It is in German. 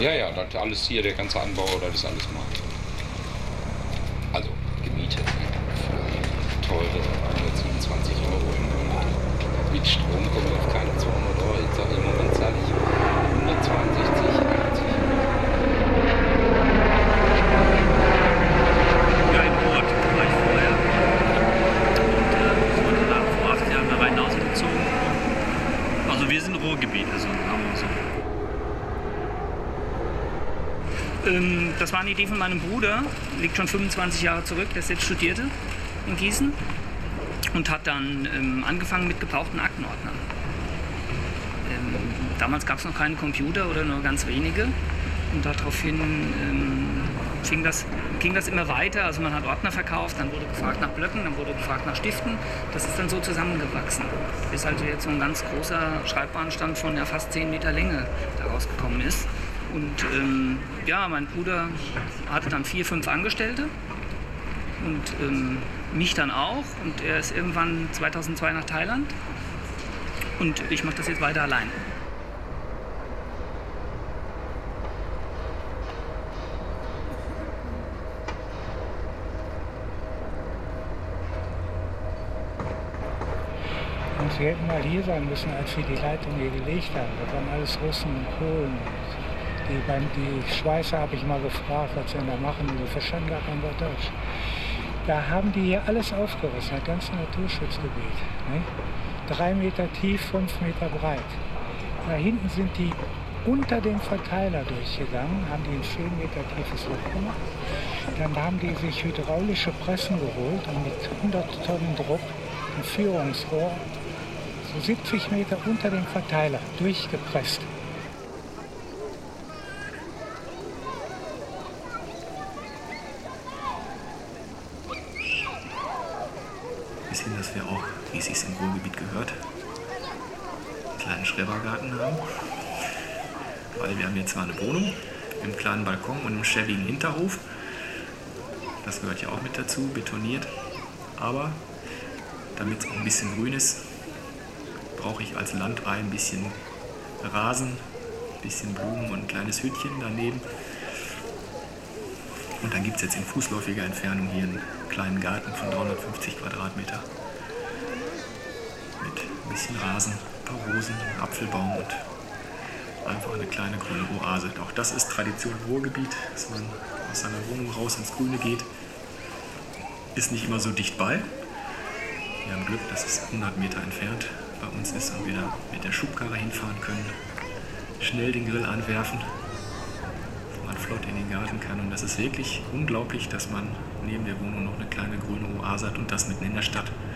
Ja, das alles hier, der ganze Anbau, das ist alles mal. Also gemietet, ne? Für teure 127 Euro im Monat. Mit Strom komme ich auf keine 200 Euro. Ich sage, im Moment zahle ich 162, 80. Ja, in Ort war ich vorher. Und danach vor 8 Jahren nach Rheinhausen gezogen. Also wir sind Ruhrgebiet, also haben wir so. Das war eine Idee von meinem Bruder, liegt schon 25 Jahre zurück, der selbst studierte in Gießen und hat dann angefangen mit gebrauchten Aktenordnern. Damals gab es noch keine Computer oder nur ganz wenige und daraufhin ging das immer weiter. Also man hat Ordner verkauft, dann wurde gefragt nach Blöcken, dann wurde gefragt nach Stiften. Das ist dann so zusammengewachsen, bis also jetzt so ein ganz großer Schreibwarenstand von ja, fast 10 Meter Länge daraus gekommen ist. Und ja, mein Bruder hatte dann 4, 5 Angestellte und mich dann auch. Und er ist irgendwann 2002 nach Thailand und ich mache das jetzt weiter allein. Und sie hätten mal hier sein müssen, als sie die Leitung hier gelegt haben. Das waren alles Russen und Polen. Die Schweißer habe ich mal gefragt, was sie denn da machen. Die verstanden gar kein Wort Deutsch. Da haben die hier alles aufgerissen, das ganze Naturschutzgebiet. Ne? 3 Meter tief, 5 Meter breit. Da hinten sind die unter dem Verteiler durchgegangen, haben die ein 10 Meter tiefes Loch gemacht. Dann haben die sich hydraulische Pressen geholt und mit 100 Tonnen Druck ein Führungsrohr so 70 Meter unter dem Verteiler durchgepresst. Bis hin, dass wir auch, wie es sich im Ruhrgebiet gehört, einen kleinen Schrebergarten haben. Weil wir haben hier zwar eine Wohnung, mit einem kleinen Balkon und einem schäbigen Hinterhof. Das gehört ja auch mit dazu, betoniert. Aber damit es auch ein bisschen grün ist, brauche ich als Landei ein bisschen Rasen, ein bisschen Blumen und ein kleines Hütchen daneben. Und dann gibt es jetzt in fußläufiger Entfernung hier einen kleinen Garten von 350 Quadratmeter mit ein bisschen Rasen, ein paar Rosen, einen Apfelbaum und einfach eine kleine grüne Oase. Auch das ist Tradition im Ruhrgebiet, dass man aus seiner Wohnung raus ins Grüne geht. Ist nicht immer so dicht bei. Wir haben Glück, dass es 100 Meter entfernt bei uns ist und wir da mit der Schubkarre hinfahren können, schnell den Grill anwerfen, man flott in den Garten kann. Und das ist wirklich unglaublich, dass man neben der Wohnung noch eine kleine grüne Oase hat und das mitten in der Stadt.